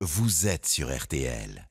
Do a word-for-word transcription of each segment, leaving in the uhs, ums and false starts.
Vous êtes sur R T L.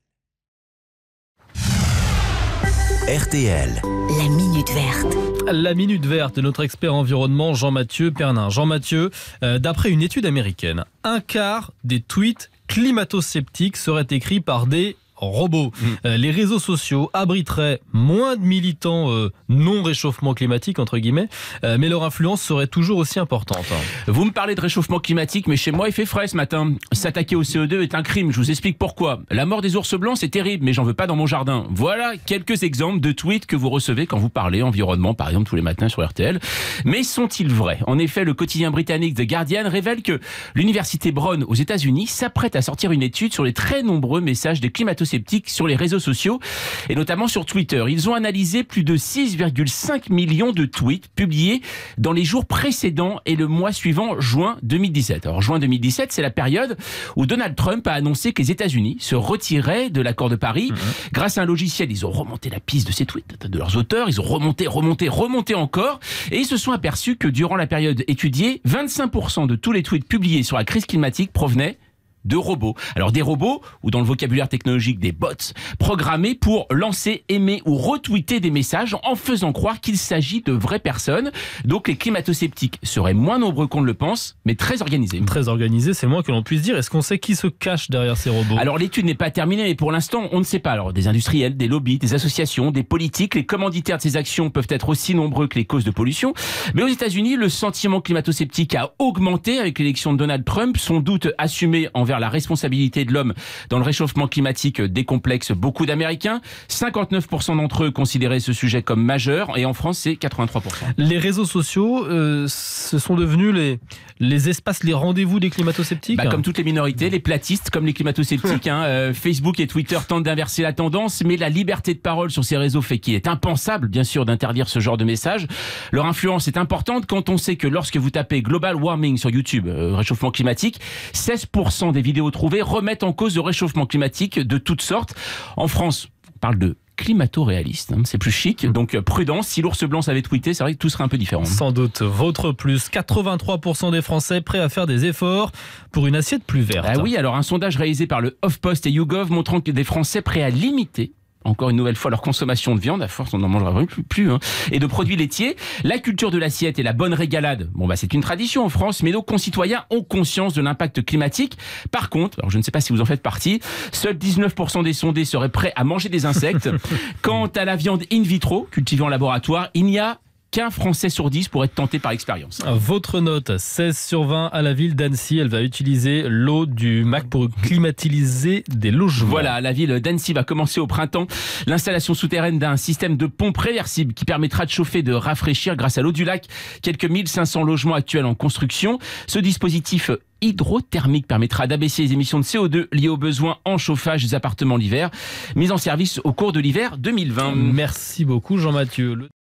R T L. La Minute Verte. La Minute Verte de notre expert environnement Jean-Mathieu Pernin. Jean-Mathieu, euh, d'après une étude américaine, un quart des tweets climato-sceptiques seraient écrits par des robots. Mmh. Euh, les réseaux sociaux abriteraient moins de militants euh, non-réchauffement climatique, entre guillemets, euh, mais leur influence serait toujours aussi importante. Hein. Vous me parlez de réchauffement climatique, mais chez moi, il fait frais ce matin. S'attaquer au C O deux est un crime, je vous explique pourquoi. La mort des ours blancs, c'est terrible, mais j'en veux pas dans mon jardin. Voilà quelques exemples de tweets que vous recevez quand vous parlez environnement, par exemple, tous les matins sur R T L. Mais sont-ils vrais ? En effet, le quotidien britannique The Guardian révèle que l'université Brown aux États-Unis s'apprête à sortir une étude sur les très nombreux messages des climato-sceptiques sur les réseaux sociaux et notamment sur Twitter. Ils ont analysé plus de six virgule cinq millions de tweets publiés dans les jours précédents et le mois suivant, juin deux mille dix-sept. Alors juin deux mille dix-sept, c'est la période où Donald Trump a annoncé que les États-Unis se retiraient de l'accord de Paris. Mmh. Grâce à un logiciel, ils ont remonté la piste de ces tweets, de leurs auteurs, ils ont remonté, remonté, remonté encore et ils se sont aperçus que durant la période étudiée, vingt-cinq pour cent de tous les tweets publiés sur la crise climatique provenaient de robots. Alors des robots, ou dans le vocabulaire technologique des bots, programmés pour lancer, aimer ou retweeter des messages en faisant croire qu'il s'agit de vraies personnes. Donc les climato-sceptiques seraient moins nombreux qu'on ne le pense, mais très organisés. Très organisés, c'est le moins que l'on puisse dire. Est-ce qu'on sait qui se cache derrière ces robots ? Alors l'étude n'est pas terminée, mais pour l'instant, on ne sait pas. Alors des industriels, des lobbies, des associations, des politiques, les commanditaires de ces actions peuvent être aussi nombreux que les causes de pollution. Mais aux États-Unis, le sentiment climato-sceptique a augmenté avec l'élection de Donald Trump. Son doute assumé envers la responsabilité de l'homme dans le réchauffement climatique décomplexe beaucoup d'Américains. cinquante-neuf pour cent d'entre eux considéraient ce sujet comme majeur et en France, c'est quatre-vingt-trois pour cent. Les réseaux sociaux, euh, ce sont devenus les, les espaces, les rendez-vous des climato-sceptiques bah, Comme toutes les minorités, les platistes comme les climato-sceptiques. hein, euh, Facebook et Twitter tentent d'inverser la tendance, mais la liberté de parole sur ces réseaux fait qu'il est impensable, bien sûr, d'interdire ce genre de messages. Leur influence est importante quand on sait que lorsque vous tapez Global Warming sur YouTube, euh, réchauffement climatique, seize pour cent des vidéos trouvées remettent en cause le réchauffement climatique de toutes sortes. En France, on parle de climato-réaliste, hein, c'est plus chic, donc prudence, si l'ours blanc avait tweeté, c'est vrai que tout serait un peu différent. Sans doute, votre plus, quatre-vingt-trois pour cent des Français prêts à faire des efforts pour une assiette plus verte. Ah oui, alors un sondage réalisé par le HuffPost et YouGov montrant que des Français prêts à limiter encore une nouvelle fois leur consommation de viande, à force on n'en mangera vraiment plus, plus hein, et de produits laitiers. La culture de l'assiette et la bonne régalade, bon bah c'est une tradition en France, mais nos concitoyens ont conscience de l'impact climatique. Par contre, alors je ne sais pas si vous en faites partie, seuls dix-neuf pour cent des sondés seraient prêts à manger des insectes. Quant à la viande in vitro, cultivée en laboratoire, il n'y a qu'un Français sur dix pour être tenté par l'expérience. Votre note, seize sur vingt à la ville d'Annecy. Elle va utiliser l'eau du M A C pour climatiser des logements. Voilà, la ville d'Annecy va commencer au printemps l'installation souterraine d'un système de pompe réversible qui permettra de chauffer et de rafraîchir grâce à l'eau du lac quelques mille cinq cents logements actuels en construction. Ce dispositif hydrothermique permettra d'abaisser les émissions de C O deux liées aux besoins en chauffage des appartements l'hiver, mis en service au cours de l'hiver deux mille vingt. Merci beaucoup Jean-Mathieu.